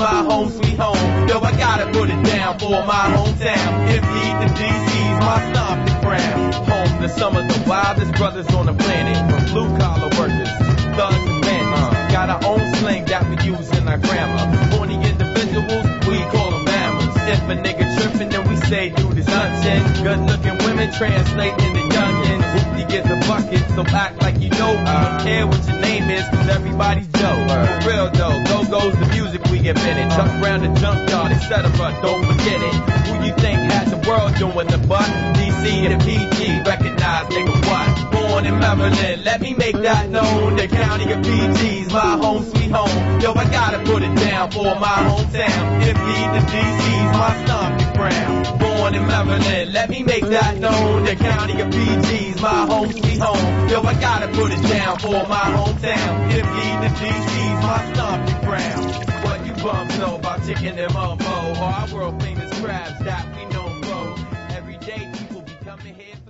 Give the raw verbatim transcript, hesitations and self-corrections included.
my home sweet home. Yo, I gotta put it down for my hometown. M P the D C's my stomping ground. Home to some of the wildest brothers on the planet, from blue collar workers, thugs and bandits. Got our own slang that we use in our grammar. Horny individuals, we call them mammals. If a nigga trippin', then we say dude is huntin'. Good looking women translate into youngins. Hoopty gets a bucket, so act like you know. I don't care what your name is, cause everybody's Joe. For real though, go goes the music we invented. Tuck around the junkyard, et cetera. Don't forget it. Who you think had the world doing the butt? D C and P G, recognize nigga what? Born in Maryland, let me make that known. The county of P G's my home sweet home. Yo, I gotta put it down for my hometown. M P the D C's my stomping ground. Born in Maryland, let me make that known. The county of P G's my home sweet home. Yo, I gotta put it down for my hometown. M P the D C's my stomping ground. What you bums know about chicken and mumbo? Our world famous crabs that we know grow. Every day people be coming here.